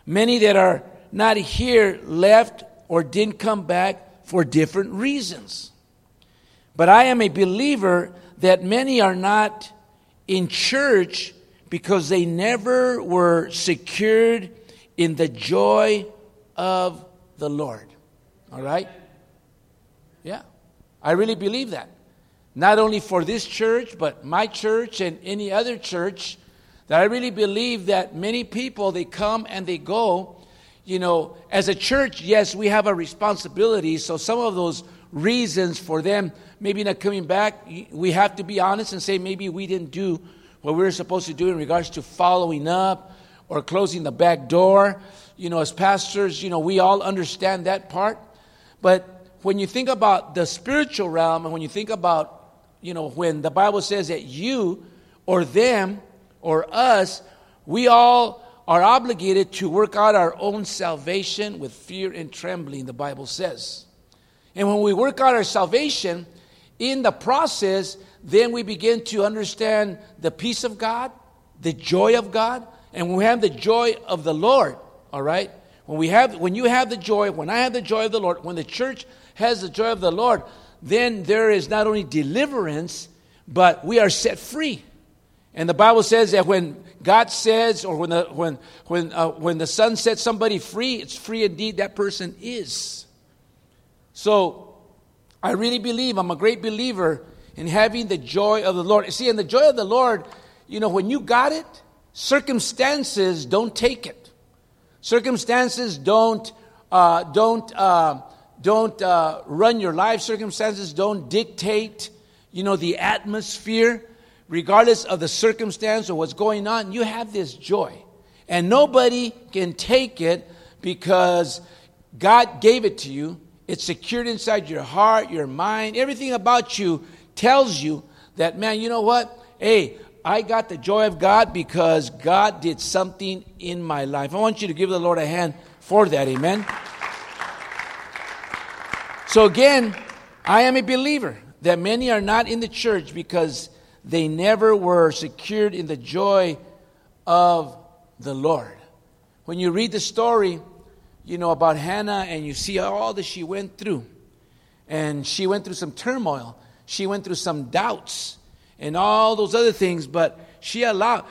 Many that are not here left or didn't come back for different reasons. But I am a believer that many are not in church because they never were secured in the joy of the Lord. All right? Yeah. I really believe that. Not only for this church, but my church and any other church, that I really believe that many people, they come and they go. As a church, yes, we have a responsibility. So some of those reasons for them maybe not coming back, we have to be honest and say maybe we didn't do what we were supposed to do in regards to following up or closing the back door. As pastors, we all understand that part. But when you think about the spiritual realm, and when you think about, when the Bible says that you or them or us, we all are obligated to work out our own salvation with fear and trembling, the Bible says. And when we work out our salvation, in the process, then we begin to understand the peace of God, the joy of God, and when we have the joy of the Lord, all right? When you have the joy, when I have the joy of the Lord, when the church has the joy of the Lord, then there is not only deliverance, but we are set free. And the Bible says that when God says, or when the Son sets somebody free, it's free indeed that person is. So I really believe, I'm a great believer in having the joy of the Lord. See, in the joy of the Lord, when you got it, circumstances don't take it. Circumstances don't run your life. Circumstances don't dictate, the atmosphere. Regardless of the circumstance or what's going on, you have this joy. And nobody can take it because God gave it to you. It's secured inside your heart, your mind. Everything about you tells you that, man, you know what? Hey, I got the joy of God because God did something in my life. I want you to give the Lord a hand for that. Amen. So again, I am a believer that many are not in the church because they never were secured in the joy of the Lord. When you read the story, about Hannah, and you see all that she went through. And she went through some turmoil. She went through some doubts and all those other things. But when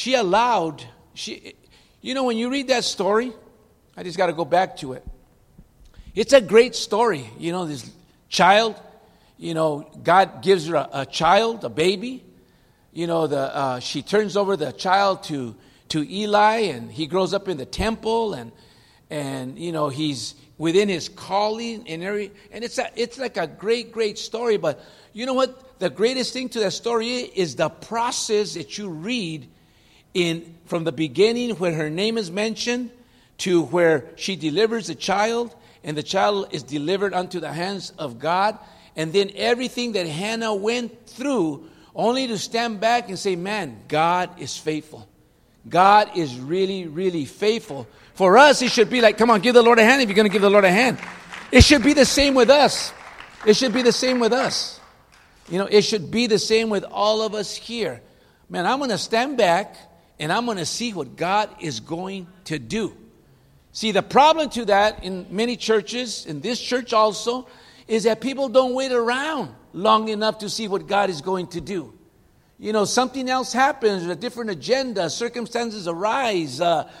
you read that story, I just got to go back to it. It's a great story. This child, God gives her a child, a baby. She turns over the child to Eli, and he grows up in the temple, and he's within his calling and it's like a great story. But you know what? The greatest thing to that story is the process that you read from the beginning when her name is mentioned to where she delivers the child, and the child is delivered unto the hands of God, and then everything that Hannah went through, only to stand back and say, man, God is faithful. God is really, really faithful. For us, it should be like, come on, give the Lord a hand if you're going to give the Lord a hand. It should be the same with us. It should be the same with us. It should be the same with all of us here. Man, I'm going to stand back and I'm going to see what God is going to do. See, the problem to that in many churches, in this church also, is that people don't wait around long enough to see what God is going to do. Something else happens, a different agenda, circumstances arise,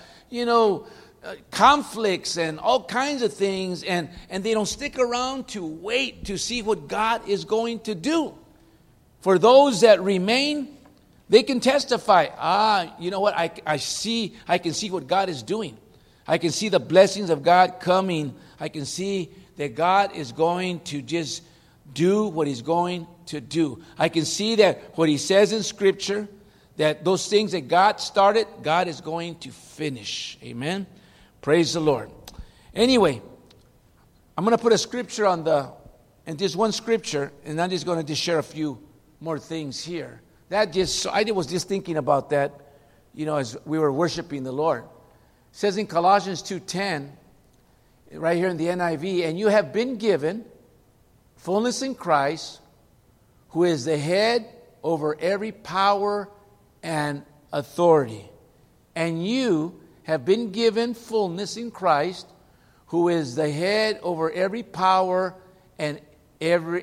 conflicts and all kinds of things, and they don't stick around to wait to see what God is going to do. For those that remain, they can testify, you know what, I can see what God is doing. I can see the blessings of God coming. I can see that God is going to just do what He's going to do. I can see that what He says in Scripture, that those things that God started, God is going to finish. Amen. Praise the Lord. Anyway, I'm going to put a scripture and just one scripture, and I'm just going to just share a few more things here. I was just thinking about that, as we were worshiping the Lord. It says in Colossians 2:10, right here in the NIV, and you have been given fullness in Christ, who is the head over every power and authority. And you have been given fullness in Christ, who is the head over every power and every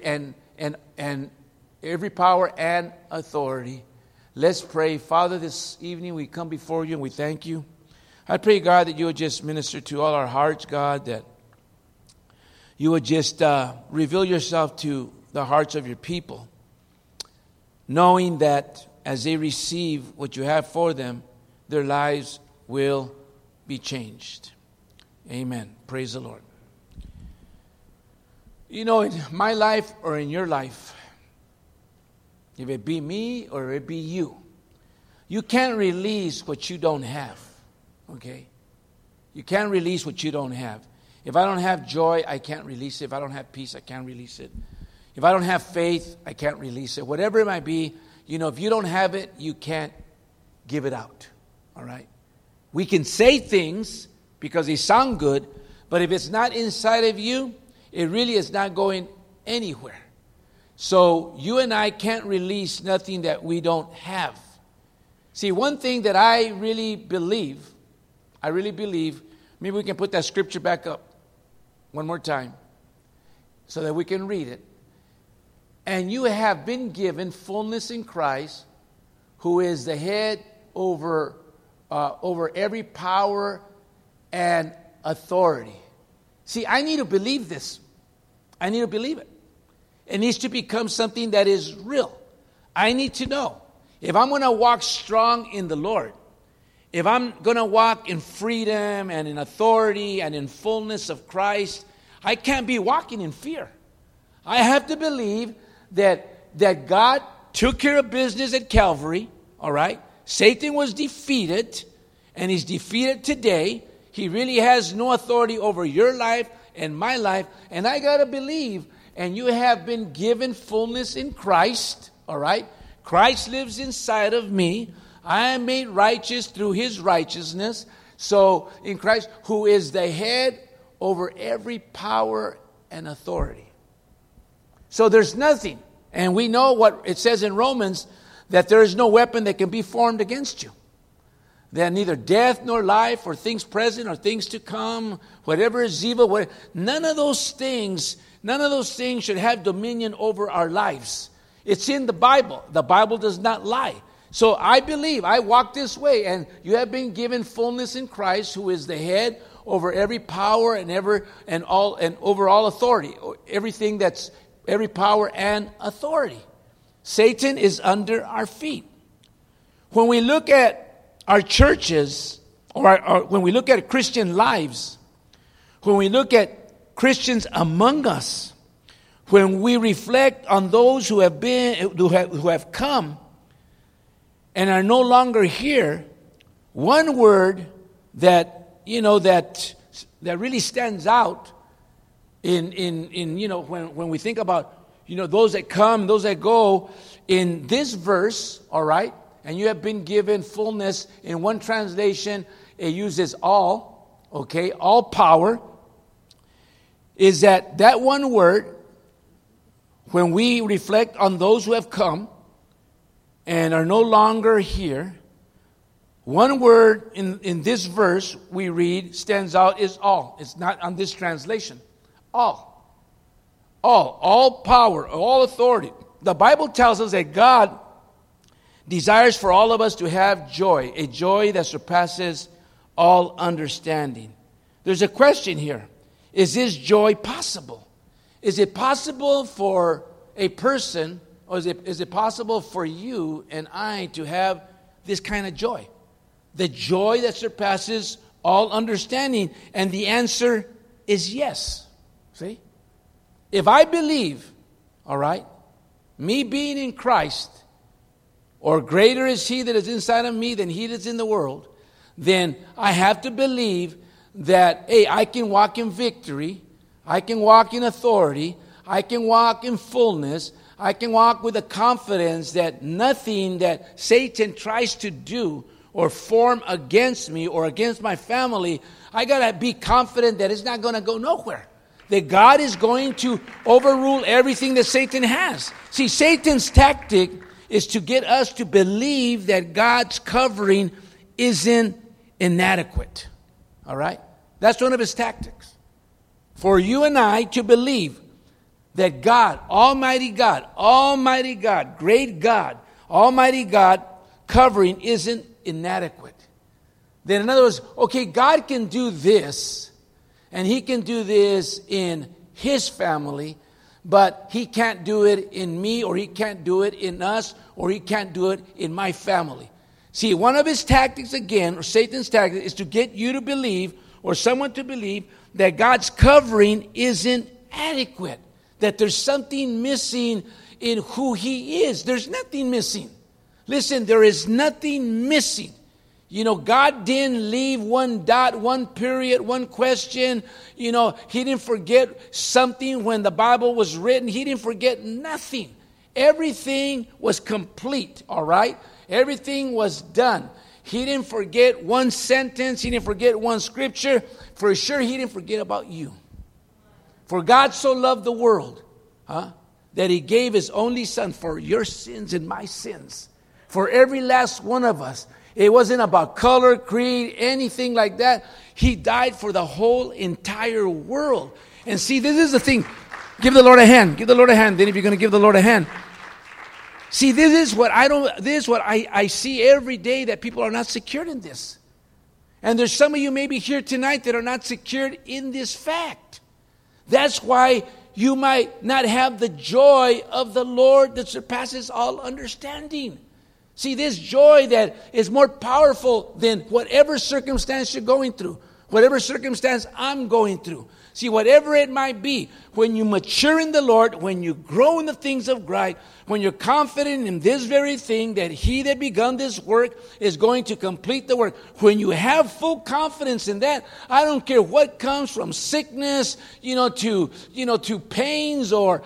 power and authority. Let's pray. Father, this evening we come before you and we thank you. I pray, God, that you would just minister to all our hearts, God, that you would just reveal yourself to the hearts of your people, knowing that as they receive what you have for them, their lives will be changed. Amen. Praise the Lord. You know, in my life or in your life, if it be me or it be you, you can't release what you don't have. Okay? You can't release what you don't have. If I don't have joy, I can't release it. If I don't have peace, I can't release it. If I don't have faith, I can't release it. Whatever it might be, you know, if you don't have it, you can't give it out. All right? We can say things because they sound good, but if it's not inside of you, it really is not going anywhere. So you and I can't release nothing that we don't have. See, one thing that I really believe, maybe we can put that scripture back up one more time so that we can read it. And you have been given fullness in Christ, who is the head over every power and authority. See, I need to believe this. I need to believe it. It needs to become something that is real. I need to know. If I'm going to walk strong in the Lord, if I'm going to walk in freedom and in authority and in fullness of Christ, I can't be walking in fear. I have to believe that God took care of business at Calvary, all right? Satan was defeated, and he's defeated today. He really has no authority over your life and my life, and I got to believe, and you have been given fullness in Christ, all right? Christ lives inside of me. I am made righteous through his righteousness. So in Christ, who is the head over every power and authority. So there's nothing. And we know what it says in Romans, that there is no weapon that can be formed against you. That neither death nor life or things present or things to come, whatever is evil, none of those things should have dominion over our lives. It's in the Bible. The Bible does not lie. So I believe, I walk this way, and you have been given fullness in Christ, who is the head over every power and over all authority, every power and authority. Satan is under our feet. When we look at our churches, or when we look at Christian lives, when we look at Christians among us, when we reflect on those who have come and are no longer here, one word that really stands out when we think about those that come, those that go, in this verse, all right, and you have been given fullness. In one translation, it uses all, okay, all power, is that one word, when we reflect on those who have come and are no longer here, one word in this verse we read stands out, is all. It's not on this translation. All power, all authority. The Bible tells us that God desires for all of us to have joy, a joy that surpasses all understanding. There's a question here. Is this joy possible? Is it possible for a person, or is it possible for you and I to have this kind of joy? The joy that surpasses all understanding. And the answer is yes. See? If I believe, all right, me being in Christ, or greater is he that is inside of me than he that is in the world, then I have to believe that, hey, I can walk in victory, I can walk in authority, I can walk in fullness, I can walk with the confidence that nothing that Satan tries to do or form against me or against my family, I got to be confident that it's not going to go nowhere. That God is going to overrule everything that Satan has. See, Satan's tactic is to get us to believe that God's covering isn't inadequate. All right? That's one of his tactics. For you and I to believe that God, Almighty God, great God, Almighty God, covering isn't inadequate. Then in other words, okay, God can do this, and He can do this in His family, but He can't do it in me, or He can't do it in us, or He can't do it in my family. See, one of his tactics again, or Satan's tactic, is to get you to believe, or someone to believe, that God's covering isn't adequate, that there's something missing in who He is. There's nothing missing. Listen, there is nothing missing. You know, God didn't leave one dot, one period, one question. You know, He didn't forget something when the Bible was written. He didn't forget nothing. Everything was complete, all right? Everything was done. He didn't forget one sentence. He didn't forget one scripture. For sure, He didn't forget about you. For God so loved the world, that He gave His only Son for your sins and my sins. For every last one of us. It wasn't about color, creed, anything like that. He died for the whole entire world. And see, this is the thing. Give the Lord a hand. Give the Lord a hand. Then if you're going to give the Lord a hand. See, this is what I see every day, that people are not secured in this. And there's some of you maybe here tonight that are not secured in this fact. That's why you might not have the joy of the Lord that surpasses all understanding. See, this joy that is more powerful than whatever circumstance you're going through, whatever circumstance I'm going through. See, whatever it might be, when you mature in the Lord, when you grow in the things of God, when you're confident in this very thing, that He that begun this work is going to complete the work. When you have full confidence in that, I don't care what comes from sickness, to pains, or,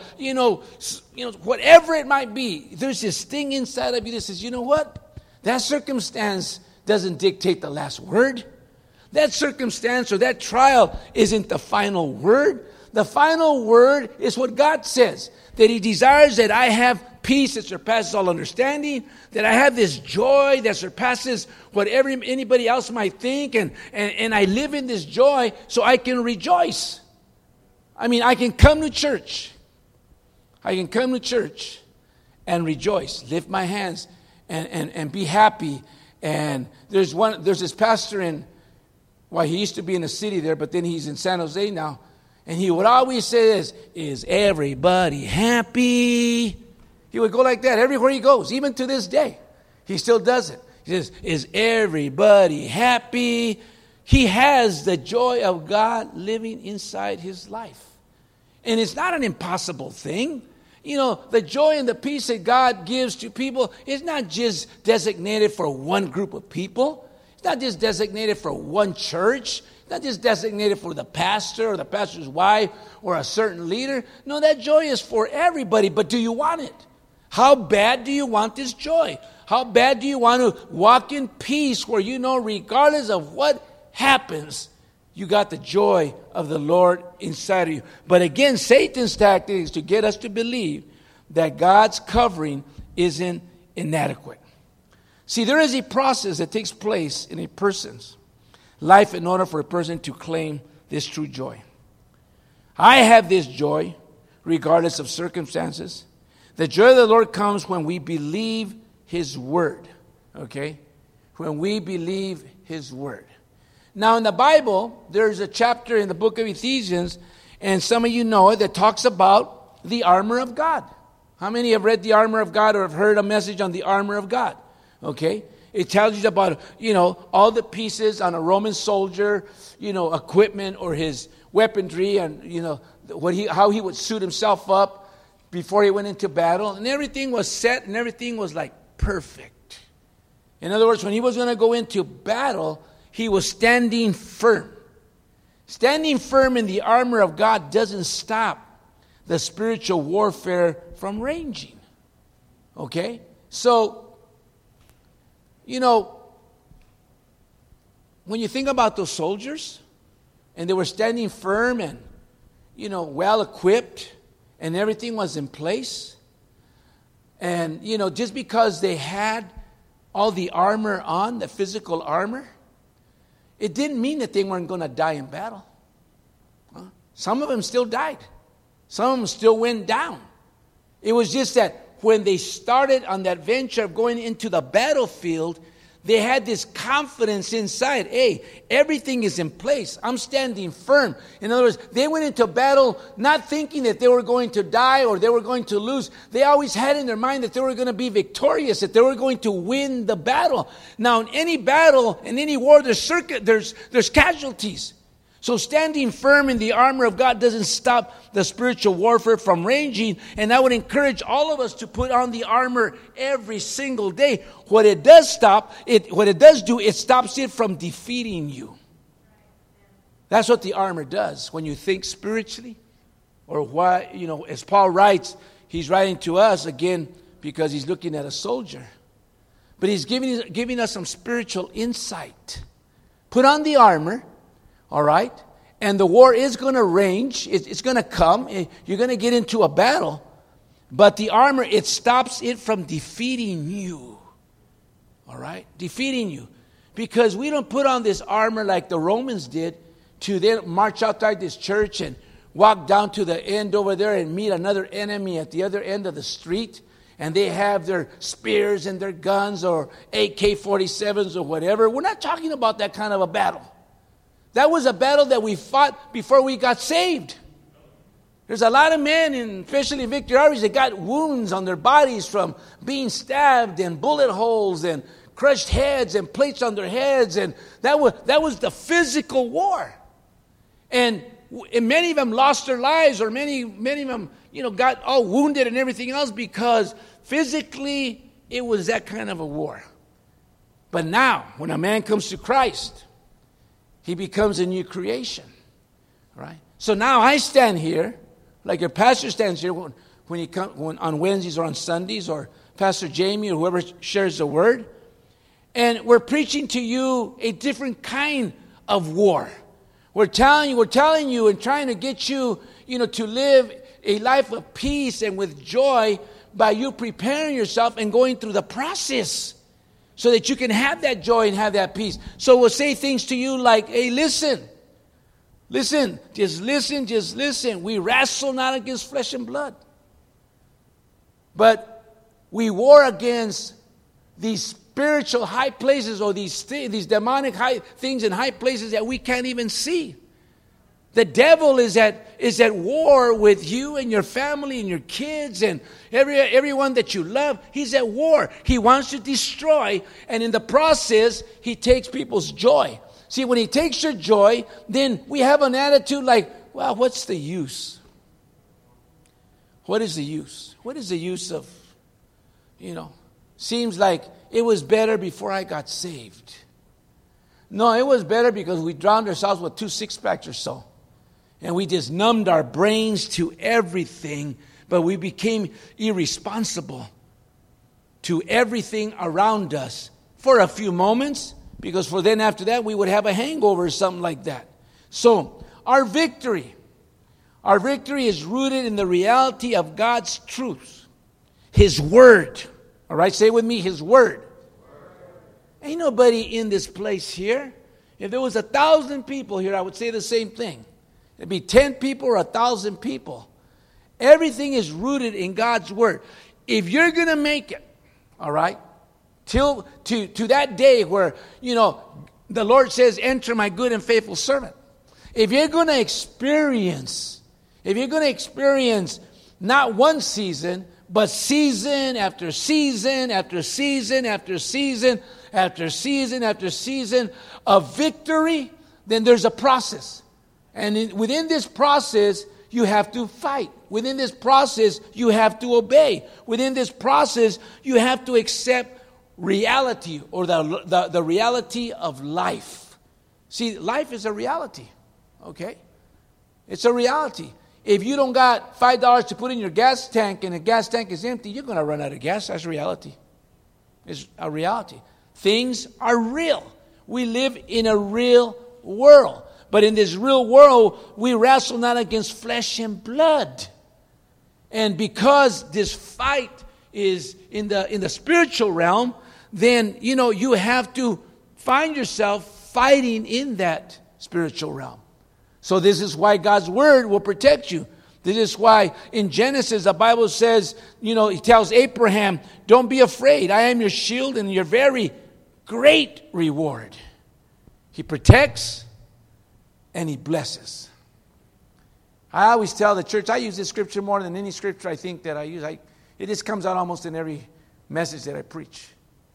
whatever it might be. There's this thing inside of you that says, you know what? That circumstance doesn't dictate the last word. That circumstance or that trial isn't the final word. The final word is what God says, that He desires that I have peace that surpasses all understanding, that I have this joy that surpasses whatever anybody else might think, and I live in this joy so I can rejoice. I mean, I can come to church. I can come to church and rejoice, lift my hands and be happy. And there's this pastor he used to be in the city there, but then he's in San Jose now. And he would always say this, is everybody happy? He would go like that everywhere he goes, even to this day. He still does it. He says, is everybody happy? He has the joy of God living inside his life. And it's not an impossible thing. You know, the joy and the peace that God gives to people is not just designated for one group of people. It's not just designated for one church. It's not just designated for the pastor or the pastor's wife or a certain leader. No, that joy is for everybody. But do you want it? How bad do you want this joy? How bad do you want to walk in peace where you know regardless of what happens, you got the joy of the Lord inside of you? But again, Satan's tactic is to get us to believe that God's covering isn't inadequate. See, there is a process that takes place in a person's life in order for a person to claim this true joy. I have this joy regardless of circumstances. The joy of the Lord comes when we believe His word. Okay? When we believe His word. Now in the Bible, there's a chapter in the book of Ephesians, and some of you know it, that talks about the armor of God. How many have read the armor of God or have heard a message on the armor of God? Okay? It tells you about, all the pieces on a Roman soldier, equipment or his weaponry, and, how he would suit himself up before he went into battle. And everything was set and everything was like perfect. In other words, when he was going to go into battle, he was standing firm. Standing firm in the armor of God doesn't stop the spiritual warfare from raging. Okay? So, when you think about those soldiers, and they were standing firm and, well equipped, and everything was in place, and, just because they had all the armor on, the physical armor, it didn't mean that they weren't going to die in battle. Some of them still died. Some of them still went down. It was just that when they started on that venture of going into the battlefield, they had this confidence inside. Hey, everything is in place. I'm standing firm. In other words, they went into battle not thinking that they were going to die or they were going to lose. They always had in their mind that they were going to be victorious, that they were going to win the battle. Now, in any battle, in any war, there's casualties. So standing firm in the armor of God doesn't stop the spiritual warfare from raging. And I would encourage all of us to put on the armor every single day. What it does do, it stops it from defeating you. That's what the armor does. When you think spiritually, or why, as Paul writes, he's writing to us again because he's looking at a soldier. But he's giving us some spiritual insight. Put on the armor. All right? And the war is going to range. It's going to come. You're going to get into a battle. But the armor, it stops it from defeating you. All right? Defeating you. Because we don't put on this armor like the Romans did to then march outside this church and walk down to the end over there and meet another enemy at the other end of the street. And they have their spears and their guns or AK-47s or whatever. We're not talking about that kind of a battle. That was a battle that we fought before we got saved. There's a lot of men, especially in Victory Outreach, that got wounds on their bodies from being stabbed and bullet holes and crushed heads and plates on their heads. And that was the physical war. And many of them lost their lives, or many of them, got all wounded and everything else because physically it was that kind of a war. But now, when a man comes to Christ, he becomes a new creation, right? So now I stand here, like your pastor stands here when on Wednesdays or on Sundays, or Pastor Jamie or whoever shares the word, and we're preaching to you a different kind of war. We're telling you and trying to get you, to live a life of peace and with joy by you preparing yourself and going through the process, so that you can have that joy and have that peace. So we'll say things to you like, hey, listen, just listen. We wrestle not against flesh and blood, but we war against these spiritual high places, or these demonic high things in high places that we can't even see. The devil is at war with you and your family and your kids and everyone that you love. He's at war. He wants to destroy, and in the process, he takes people's joy. See, when he takes your joy, then we have an attitude like, well, what's the use? What is the use? What is the use of, seems like it was better before I got saved. No, it was better because we drowned ourselves with 2 six-packs or so. And we just numbed our brains to everything, but we became irresponsible to everything around us for a few moments, because after that, we would have a hangover or something like that. So, our victory is rooted in the reality of God's truth, His Word. All right, say with me, His Word. Ain't nobody in this place here. If there was 1,000 people here, I would say the same thing. It'd be 10 people or 1,000 people. Everything is rooted in God's Word. If you're going to make it, all right, to that day where, the Lord says, enter my good and faithful servant. If you're going to experience not one season, but season after season after season after season after season after season of victory, then there's a process. And within this process, you have to fight. Within this process, you have to obey. Within this process, you have to accept reality, or the reality of life. See, life is a reality, okay? It's a reality. If you don't got $5 to put in your gas tank and the gas tank is empty, you're going to run out of gas. That's reality. It's a reality. Things are real. We live in a real world. But in this real world, we wrestle not against flesh and blood. And because this fight is in the spiritual realm, then, you have to find yourself fighting in that spiritual realm. So this is why God's word will protect you. This is why in Genesis the Bible says, he tells Abraham, don't be afraid. I am your shield and your very great reward. He protects and he blesses. I always tell the church, I use this scripture more than any scripture I think that I use. It just comes out almost in every message that I preach.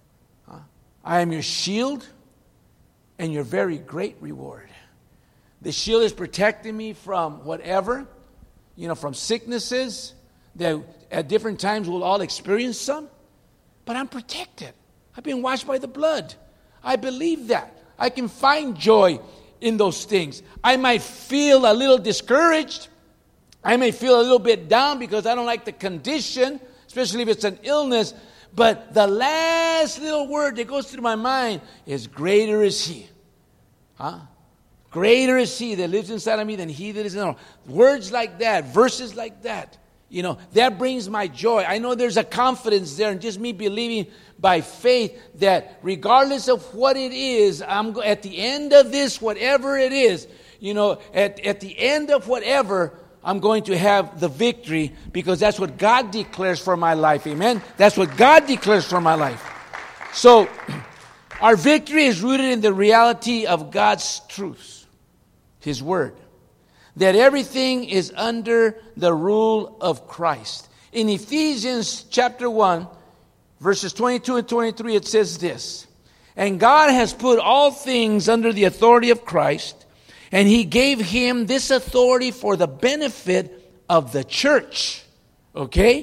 I am your shield and your very great reward. The shield is protecting me from whatever, from sicknesses that at different times we'll all experience some. But I'm protected. I've been washed by the blood. I believe that. I can find joy in those things. I might feel a little discouraged. I may feel a little bit down because I don't like the condition, especially if it's an illness. But the last little word that goes through my mind is, greater is He. Greater is He that lives inside of me than he that is in the world. Words like that, verses like that, that brings my joy. I know there's a confidence there in just me believing by faith that regardless of what it is, I'm at the end of this, whatever it is, at the end of whatever, I'm going to have the victory because that's what God declares for my life. Amen? That's what God declares for my life. So, our victory is rooted in the reality of God's truths, His Word. That everything is under the rule of Christ. In Ephesians chapter 1, verses 22 and 23, it says this. And God has put all things under the authority of Christ, and He gave Him this authority for the benefit of the church. Okay?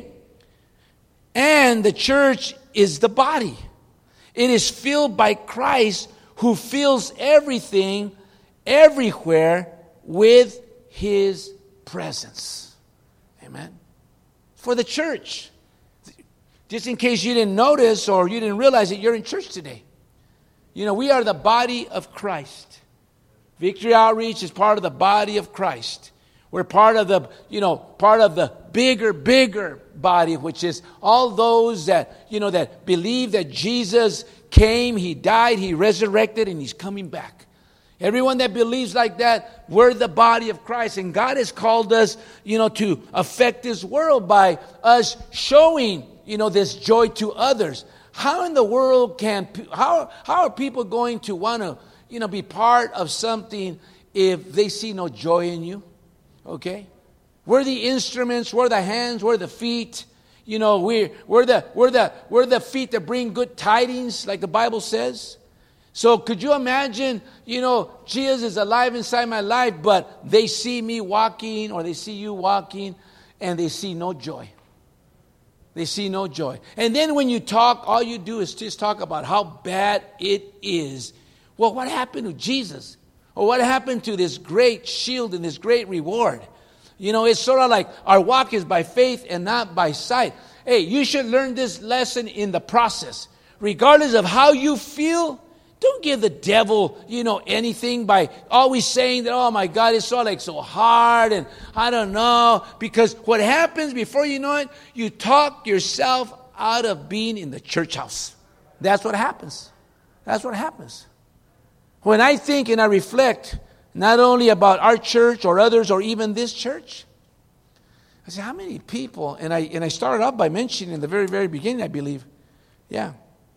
And the church is the body. It is filled by Christ, who fills everything, everywhere, with His presence. Amen. For the church. Just in case you didn't notice or you didn't realize that you're in church today. We are the body of Christ. Victory Outreach is part of the body of Christ. We're part of the bigger body, which is all those that, that believe that Jesus came, He died, He resurrected, and He's coming back. Everyone that believes like that, we're the body of Christ. And God has called us, to affect this world by us showing, this joy to others. How in the world how are people going to want to, be part of something if they see no joy in you? Okay? We're the instruments, we're the hands, we're the feet. We're the feet that bring good tidings, like the Bible says. So could you imagine, Jesus is alive inside my life, but they see me walking or they see you walking and they see no joy. They see no joy. And then when you talk, all you do is just talk about how bad it is. Well, what happened to Jesus? Or what happened to this great shield and this great reward? It's sort of like our walk is by faith and not by sight. Hey, you should learn this lesson in the process. Regardless of how you feel, don't give the devil, anything by always saying that, oh my God, it's so hard and I don't know. Because what happens before you know it, you talk yourself out of being in the church house. That's what happens. That's what happens. When I think and I reflect not only about our church or others or even this church, I say, how many people, and I started off by mentioning in the very, very beginning, I believe, yeah.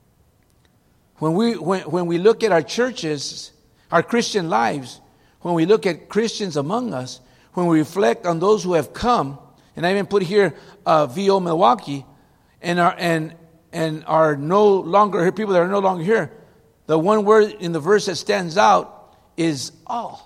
When we look at our churches, our Christian lives, when we look at Christians among us, when we reflect on those who have come, and I even put here VO Milwaukee, and are no longer here, people that are no longer here, the one word in the verse that stands out is all.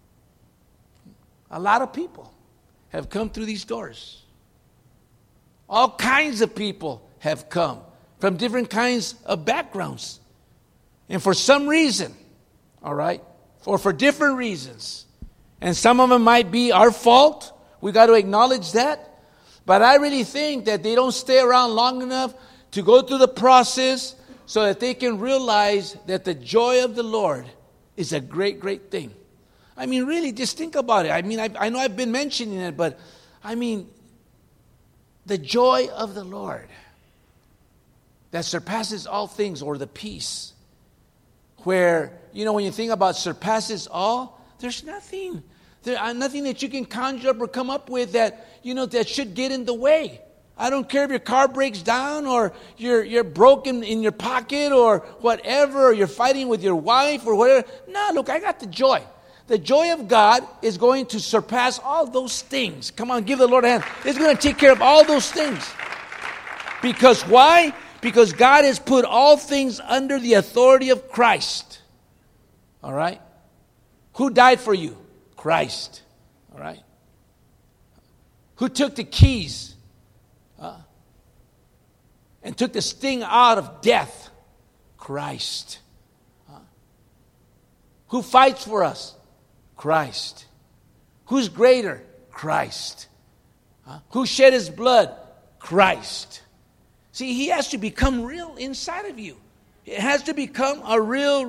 A lot of people have come through these doors. All kinds of people have come from different kinds of backgrounds. And for some reason, all right, or for different reasons, and some of them might be our fault. We got to acknowledge that. But I really think that they don't stay around long enough to go through the process so that they can realize that the joy of the Lord is a great, great thing. I mean, really, just think about it. I mean, I know I've been mentioning it, but I mean, the joy of the Lord that surpasses all things, or the peace, where, when you think about surpasses all, there's nothing. Nothing that you can conjure up or come up with that, that should get in the way. I don't care if your car breaks down or you're broken in your pocket or whatever, or you're fighting with your wife or whatever. No, look, I got the joy. The joy of God is going to surpass all those things. Come on, give the Lord a hand. It's going to take care of all those things. Because why? Because God has put all things under the authority of Christ. All right? Who died for you? Christ. All right? Who took the keys and took the sting out of death? Christ. Who fights for us? Christ. Who's greater? Christ. Who shed his blood? Christ. See, he has to become real inside of you. It has to become a real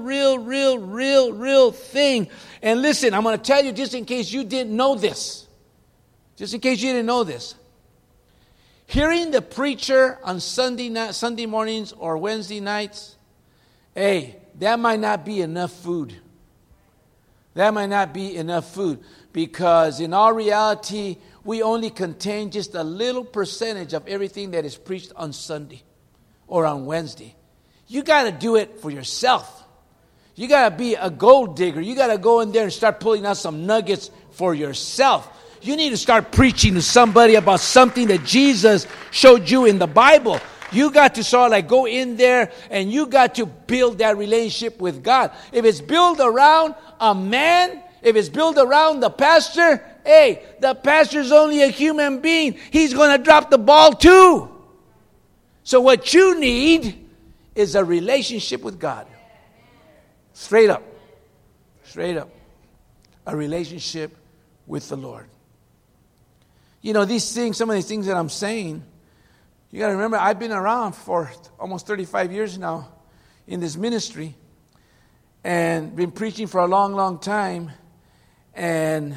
thing. And listen, I'm going to tell you just in case you didn't know this. Just in case you didn't know this. Hearing the preacher on Sunday mornings or Wednesday nights, hey, that might not be enough food. That might not be enough food, because in all reality, we only contain just a little percentage of everything that is preached on Sunday or on Wednesday. You got to do it for yourself. You got to be a gold digger. You got to go in there and start pulling out some nuggets for yourself. You need to start preaching to somebody about something that Jesus showed you in the Bible. You got to sort of like go in there and you got to build that relationship with God. If it's built around a man, if it's built around the pastor, hey, the pastor's only a human being. He's going to drop the ball too. So what you need is a relationship with God. Straight up. Straight up. A relationship with the Lord. These things, some of these things that I'm saying, you got to remember, I've been around for almost 35 years now in this ministry and been preaching for a long time. And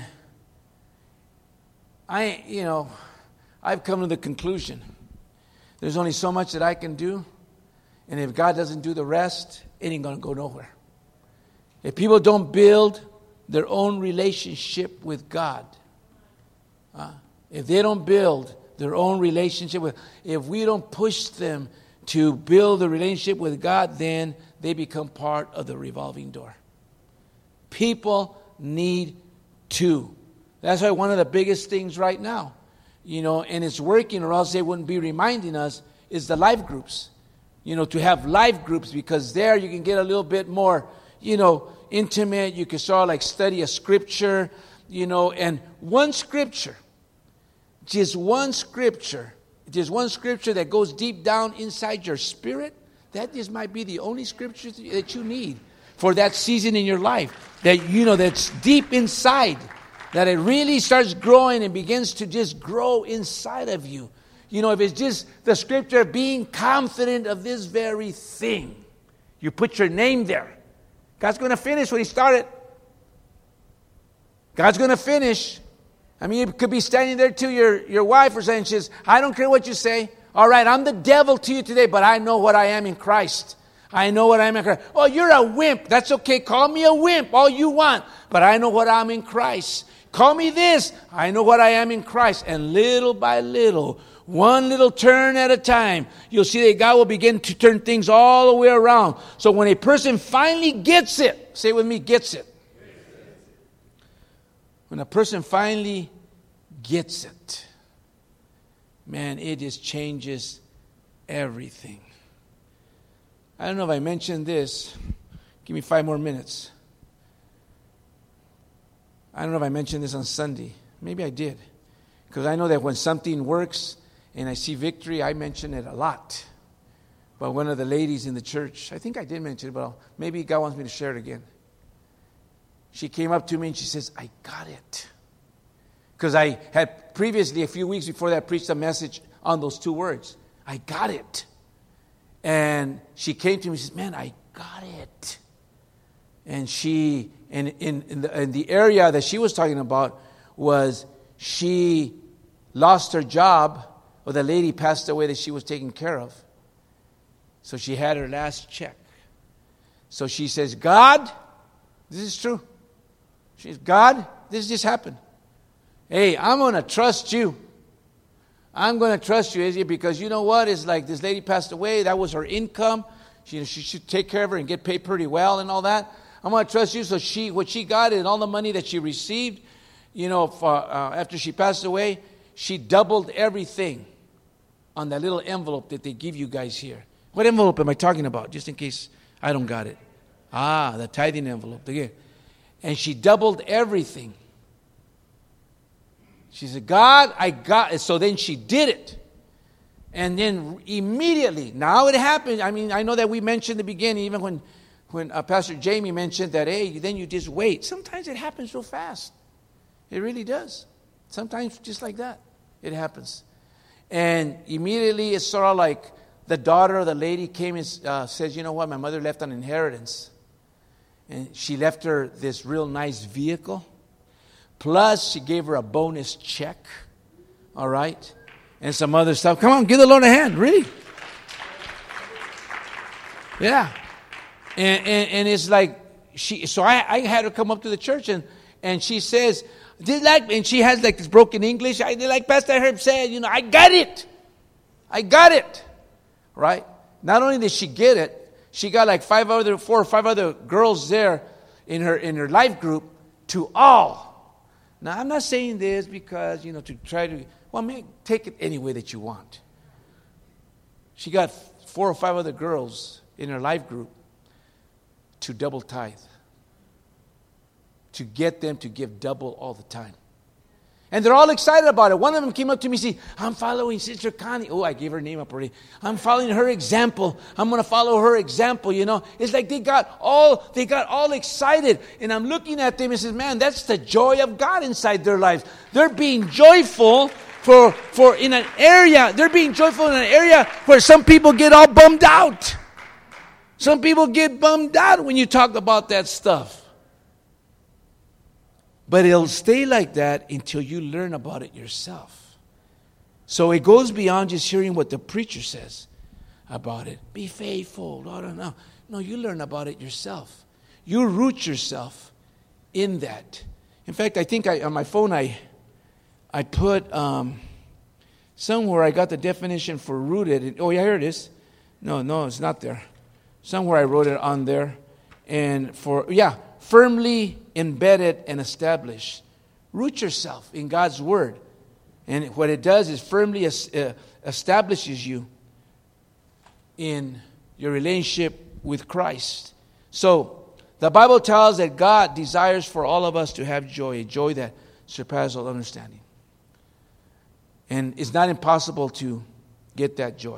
I've come to the conclusion, there's only so much that I can do. And if God doesn't do the rest, it ain't going to go nowhere. If people don't build their own relationship with God, if they don't build their own relationship if we don't push them to build a relationship with God, then they become part of the revolving door. People need to. That's why one of the biggest things right now, and it's working, or else they wouldn't be reminding us, is the life groups. To have life groups, because there you can get a little bit more, intimate. You can sort of like study a scripture, and one scripture, just one scripture that goes deep down inside your spirit, that just might be the only scripture that you need for that season in your life. That, that's deep inside. That it really starts growing and begins to just grow inside of you. If it's just the scripture of being confident of this very thing, you put your name there. God's going to finish what he started. God's going to finish. I mean, you could be standing there to your wife or saying, she says, I don't care what you say. All right, I'm the devil to you today, but I know what I am in Christ. I know what I am in Christ. Oh, you're a wimp. That's okay. Call me a wimp all you want, but I know what I'm in Christ. Call me this. I know what I am in Christ. And little by little, one little turn at a time, you'll see that God will begin to turn things all the way around. So when a person finally gets it, say with me, gets it. When a person finally gets it, man, it just changes everything. I don't know if I mentioned this. Give me 5 more minutes. I don't know if I mentioned this on Sunday. Maybe I did. Because I know that when something works and I see victory, I mention it a lot. But one of the ladies in the church, I think I did mention it, but maybe God wants me to share it again. She came up to me and she says, I got it. Because I had previously, a few weeks before that, preached a message on those 2 words. I got it. And she came to me and says, man, I got it. And she, in the area that she was talking about, was she lost her job, or the lady passed away that she was taking care of. So she had her last check. So she says, God, this is true. She says, God, this just happened. Hey, I'm going to trust you. I'm going to trust you, Izzy, because you know what? It's like this lady passed away. That was her income. She should take care of her and get paid pretty well and all that. I'm going to trust you. So what she got and all the money that she received, after she passed away, she doubled everything on that little envelope that they give you guys here. What envelope am I talking about? Just in case I don't got it. The tithing envelope. And she doubled everything. She said, God, I got it. So then she did it. And then immediately, now it happened. I mean, I know that we mentioned in the beginning, even when Pastor Jamie mentioned that, hey, then you just wait. Sometimes it happens so fast. It really does. Sometimes just like that, it happens. And immediately it's sort of like the daughter of the lady came and says, you know what, my mother left an inheritance. And she left her this real nice vehicle. Plus, she gave her a bonus check. All right? And some other stuff. Come on, give the Lord a hand. Really? Yeah. And it's like, so I had her come up to the church and she says, and she has like this broken English. Like Pastor Herb said, I got it. I got it. Right? Not only did she get it, she got like 4 or 5 other girls there in her life group to all. Now, I'm not saying this because, to try to, take it any way that you want. She got 4 or 5 other girls in her life group to double tithe. To get them to give double all the time. And they're all excited about it. One of them came up to me and said, I'm following Sister Connie. Oh, I gave her name up already. I'm following her example. I'm going to follow her example, It's like they got all excited. And I'm looking at them and says, man, that's the joy of God inside their lives. They're being joyful in an area. They're being joyful in an area where some people get all bummed out. Some people get bummed out when you talk about that stuff. But it'll stay like that until you learn about it yourself. So it goes beyond just hearing what the preacher says about it. Be faithful. No, you learn about it yourself. You root yourself in that. In fact, I think on my phone I put somewhere I got the definition for rooted. Oh, yeah, here it is. No, it's not there. Somewhere I wrote it on there. And firmly embedded and established. Root yourself in God's Word. And what it does is firmly establishes you in your relationship with Christ. So, the Bible tells that God desires for all of us to have joy, a joy that surpasses all understanding. And it's not impossible to get that joy.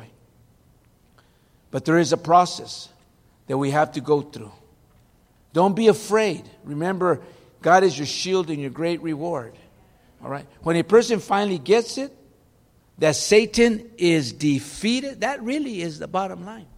But there is a process that we have to go through. Don't be afraid. Remember, God is your shield and your great reward. All right? When a person finally gets it, that Satan is defeated, that really is the bottom line.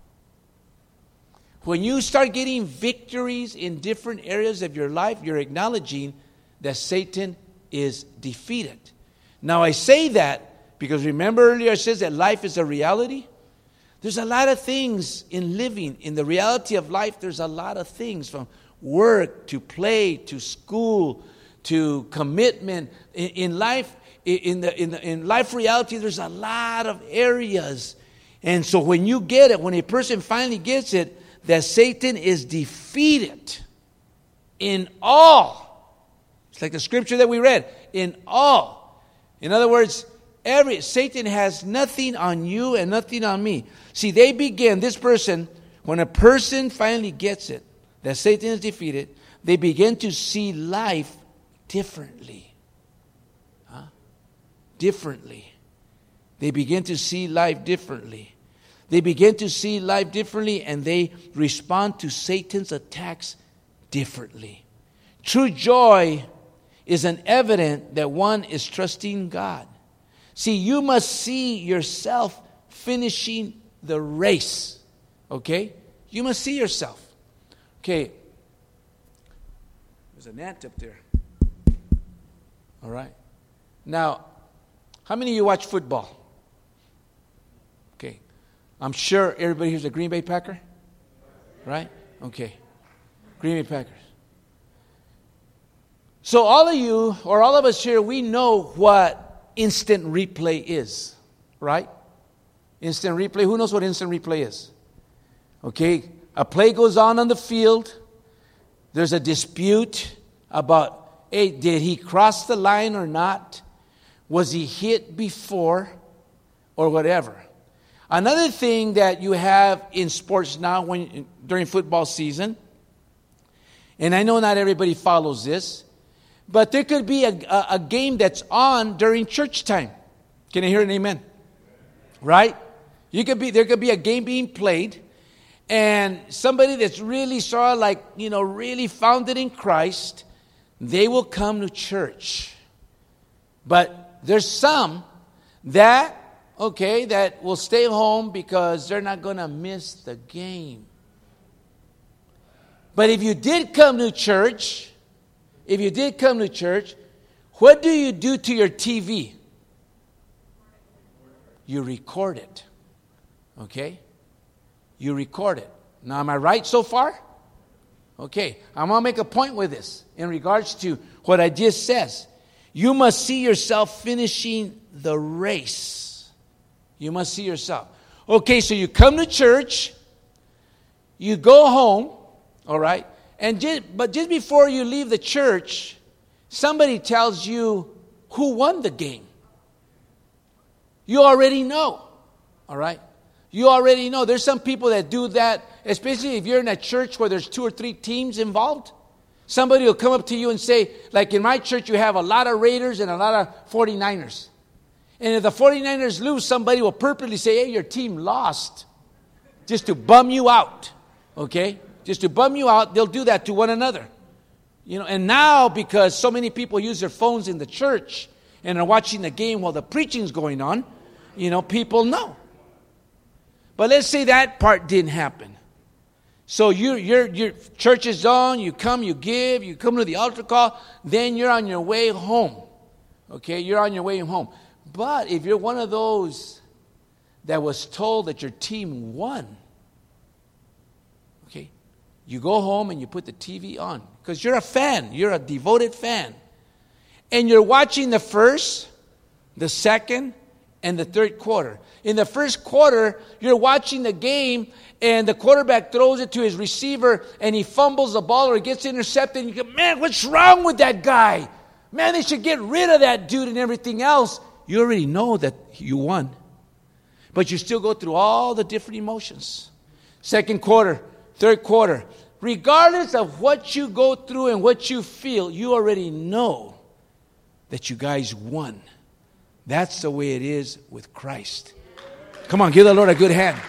When you start getting victories in different areas of your life, you're acknowledging that Satan is defeated. Now, I say that because remember earlier I said that life is a reality? There's a lot of things in living. In the reality of life, there's a lot of things from work to play to school to commitment. In life, in life reality, there's a lot of areas. And so when you get it, when a person finally gets it, that Satan is defeated in all. It's like the scripture that we read, in all. In other words, Satan has nothing on you and nothing on me. See, when a person finally gets it, that Satan is defeated, they begin to see life differently. Differently. They begin to see life differently. They begin to see life differently and they respond to Satan's attacks differently. True joy is an evidence that one is trusting God. See, you must see yourself finishing the race. Okay? You must see yourself. Okay. There's an ant up there. All right. Now, how many of you watch football? Okay. I'm sure everybody here's a Green Bay Packer. Right? Okay. Green Bay Packers. So all of you, or all of us here, we know what instant replay is, right? Instant replay. Who knows what instant replay is? Okay, a play goes on the field. There's a dispute about, hey, did he cross the line or not? Was he hit before or whatever? Another thing that you have in sports now during football season, and I know not everybody follows this, but there could be a game that's on during church time. Can I hear an amen? Right? There could be a game being played, and somebody that's really really founded in Christ, they will come to church. But there's some that will stay home because they're not going to miss the game. But if you did come to church, what do you do to your TV? You record it. Okay? You record it. Now, am I right so far? Okay. I'm going to make a point with this in regards to what I just said. You must see yourself finishing the race. You must see yourself. Okay, so you come to church, you go home, all right? But just before you leave the church, somebody tells you who won the game. You already know, all right? You already know. There's some people that do that, especially if you're in a church where there's 2 or 3 teams involved. Somebody will come up to you and say, like in my church, you have a lot of Raiders and a lot of 49ers. And if the 49ers lose, somebody will purposely say, hey, your team lost, just to bum you out, okay? Just to bum you out. They'll do that to one another. And now, because so many people use their phones in the church and are watching the game while the preaching's going on, people know. But let's say that part didn't happen. So your church is on, you come, you give, you come to the altar call, then you're on your way home. Okay, you're on your way home. But if you're one of those that was told that your team won, okay, you go home and you put the TV on because you're a fan, you're a devoted fan. And you're watching the first, the second, and the third quarter. In the first quarter, you're watching the game, and the quarterback throws it to his receiver, and he fumbles the ball or it gets intercepted, and you go, man, what's wrong with that guy? Man, they should get rid of that dude and everything else. You already know that you won. But you still go through all the different emotions. Second quarter, third quarter. Regardless of what you go through and what you feel, you already know that you guys won. That's the way it is with Christ. Come on, give the Lord a good hand.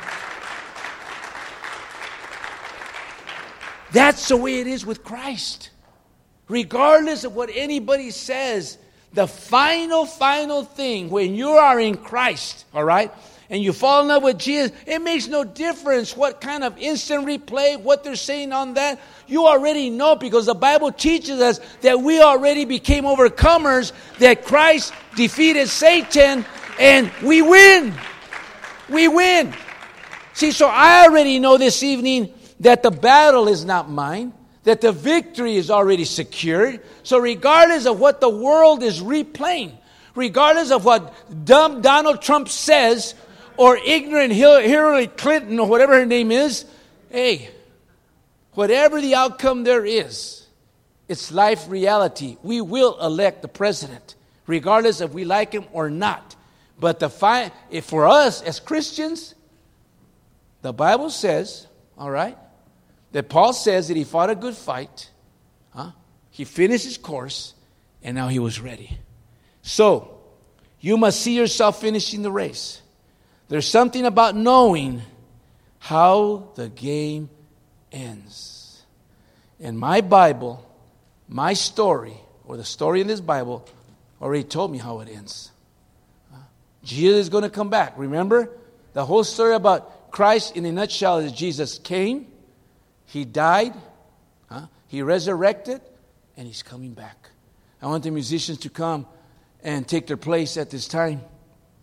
That's the way it is with Christ. Regardless of what anybody says, the final thing when you are in Christ, all right, and you fall in love with Jesus, it makes no difference what kind of instant replay, what they're saying on that. You already know because the Bible teaches us that we already became overcomers, that Christ defeated Satan, and we win. We win. See, so I already know this evening that the battle is not mine, that the victory is already secured. So regardless of what the world is replaying, regardless of what dumb Donald Trump says, or ignorant Hillary Clinton, or whatever her name is, hey, whatever the outcome there is, it's life reality. We will elect the president, regardless if we like him or not. But if for us as Christians, the Bible says, all right, that Paul says that he fought a good fight, he finished his course, and now he was ready. So, you must see yourself finishing the race. There's something about knowing how the game ends. And my Bible, my story, or the story in this Bible, already told me how it ends. Jesus is going to come back. Remember, the whole story about Christ in a nutshell is Jesus came, He died, He resurrected, and He's coming back. I want the musicians to come and take their place at this time.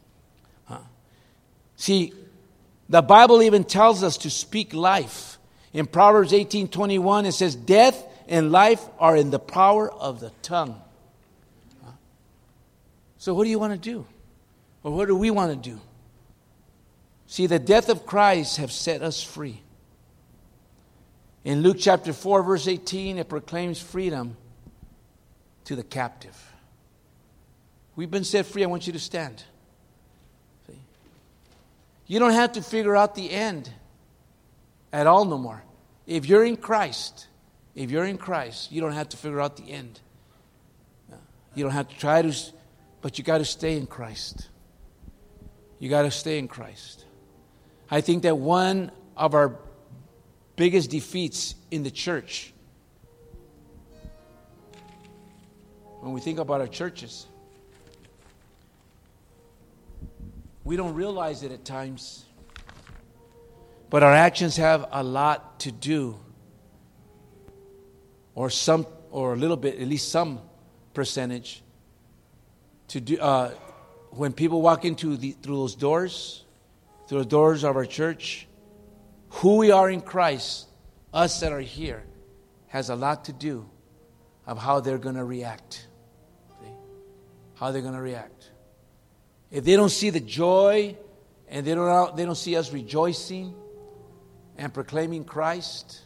See, the Bible even tells us to speak life. In Proverbs 18:21, it says, death and life are in the power of the tongue. So what do you want to do? Or what do we want to do? See, the death of Christ has set us free. In Luke chapter 4, verse 18, it proclaims freedom to the captive. We've been set free. I want you to stand. See? You don't have to figure out the end at all no more. If you're in Christ, you don't have to figure out the end. You don't have to try to, but you got to stay in Christ. You got to stay in Christ. I think that one of our biggest defeats in the church, when we think about our churches, we don't realize it at times, but our actions have a lot to do, or a little bit, at least some percentage, to do. When people walk through those doors of our church, who we are in Christ, us that are here, has a lot to do of how they're going to react. See? How they're going to react. If they don't see the joy and they don't see us rejoicing and proclaiming Christ,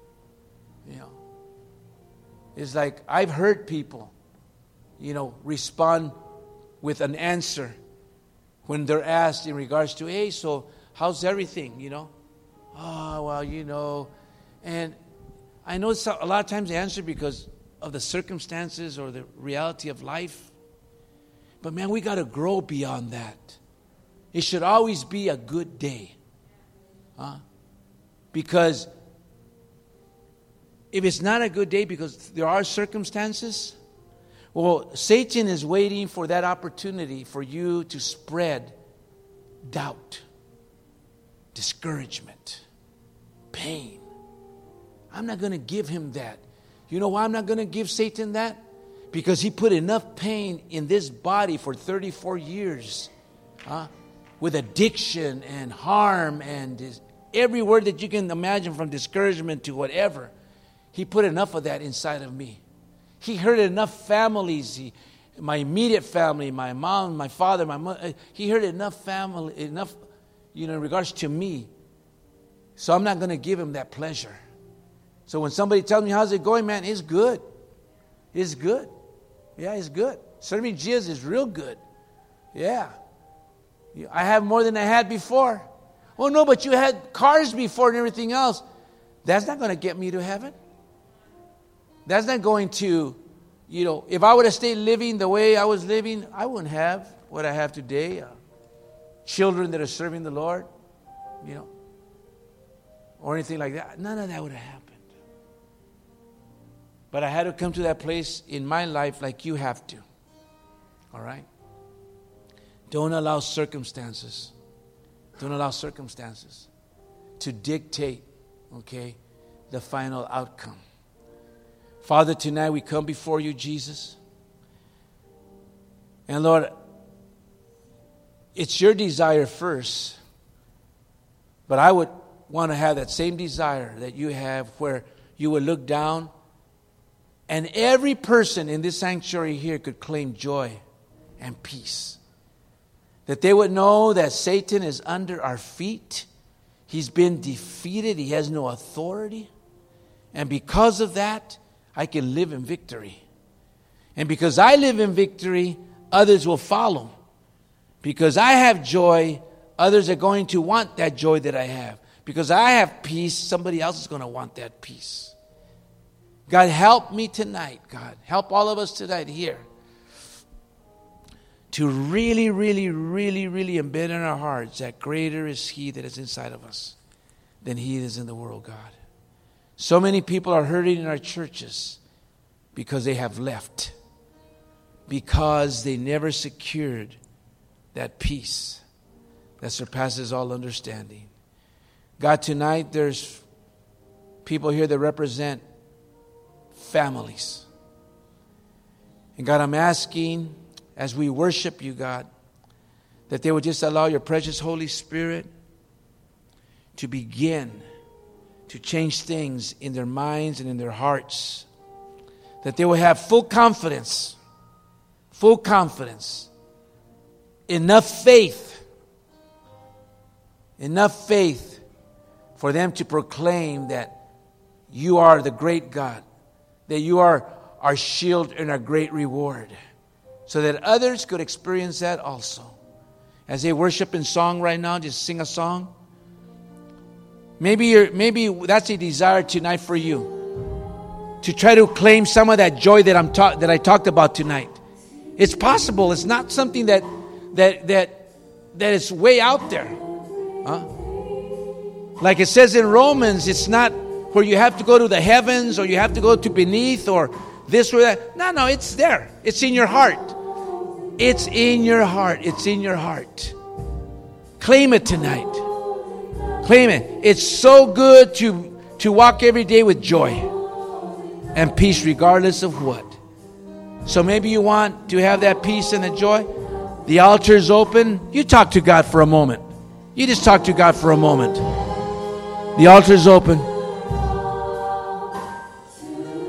it's like I've heard people, respond with an answer when they're asked in regards to, hey, so how's everything, Oh, well, and I know it's a lot of times the answer because of the circumstances or the reality of life. But man, we got to grow beyond that. It should always be a good day. Because if it's not a good day because there are circumstances, well, Satan is waiting for that opportunity for you to spread doubt, discouragement, pain. I'm not going to give him that. You know why I'm not going to give Satan that? Because he put enough pain in this body for 34 years. With addiction and harm and every word that you can imagine, from discouragement to whatever. He put enough of that inside of me. He hurt enough families, my immediate family, my mom, my father, my mother. He hurt enough in regards to me. So I'm not going to give him that pleasure. So when somebody tells me, how's it going, man, it's good. It's good. Yeah, it's good. Serving Jesus is real good. Yeah. I have more than I had before. Oh, no, but you had cars before and everything else. That's not going to get me to heaven. That's not going to, if I would have stayed living the way I was living, I wouldn't have what I have today. Children that are serving the Lord, or anything like that. None of that would have happened. But I had to come to that place in my life like you have to. All right? Don't allow circumstances to dictate, the final outcome. Father, tonight we come before you, Jesus. And Lord, it's your desire first, but I would want to have that same desire that you have, where you would look down and every person in this sanctuary here could claim joy and peace. That they would know that Satan is under our feet. He's been defeated. He has no authority. And because of that, I can live in victory. And because I live in victory, others will follow. Because I have joy, others are going to want that joy that I have. Because I have peace, somebody else is going to want that peace. God, help me tonight, God. Help all of us tonight here to really, really, really, really embed in our hearts that greater is He that is inside of us than he that is in the world, God. So many people are hurting in our churches because they have left, because they never secured that peace that surpasses all understanding. God, tonight there's people here that represent families. And God, I'm asking, as we worship you, God, that they would just allow your precious Holy Spirit to begin to change things in their minds and in their hearts. That they will have full confidence, enough faith for them to proclaim that you are the great God, that you are our shield and our great reward, so that others could experience that also. As they worship in song right now, just sing a song. Maybe that's a desire tonight for you, to try to claim some of that joy that I talked about tonight. It's possible. It's not something that is way out there. Like it says in Romans, it's not where you have to go to the heavens or you have to go to beneath or this or that. No, it's there. It's in your heart. It's in your heart. It's in your heart. Claim it tonight. Claim it. It's so good to walk every day with joy and peace regardless of what. So maybe you want to have that peace and the joy. The altar is open. You talk to God for a moment. You just talk to God for a moment. The altar is open.